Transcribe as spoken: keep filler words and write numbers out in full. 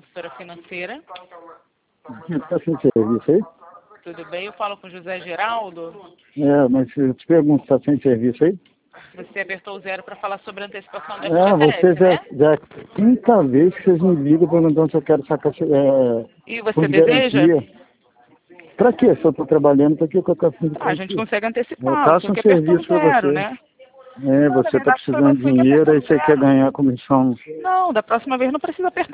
consultora financeira. Está sem serviço aí? Tudo bem? Eu falo com o José Geraldo. É, mas eu te pergunto, está sem serviço aí? Você apertou o zero para falar sobre a antecipação do É, F G T S, você já, né? já é a quinta vez que vocês me ligam perguntando se eu quero sacar é, E você fundo de deseja? garantia. Para quê? Se eu estou trabalhando, para que eu quero fundo de Ah, a gente garantia? consegue Eu antecipar, faço só um que apertou o serviço para zero, você. né? É, Não, na você está verdade foi precisando de você que dinheiro, apertou aí o você quer zero. ganhar comissão. Não, da próxima vez não precisa apertar.